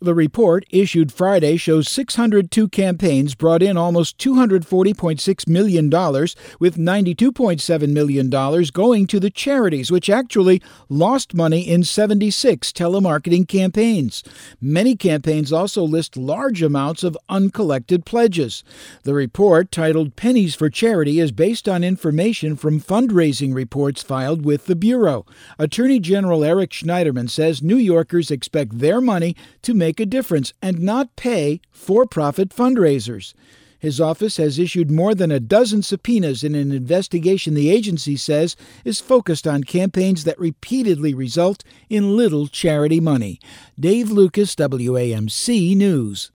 The report, issued Friday, shows 602 campaigns brought in almost $240.6 million, with $92.7 million going to the charities, which actually lost money in 76 telemarketing campaigns. Many campaigns also list large amounts of uncollected pledges. The report, titled Pennies for Charity, is based on information from fundraising reports filed with the Bureau. Attorney General Eric Schneiderman says New Yorkers expect their money to make a difference and not pay for-profit fundraisers. His office has issued more than a dozen subpoenas in an investigation the agency says is focused on campaigns that repeatedly result in little charity money. Dave Lucas, WAMC News.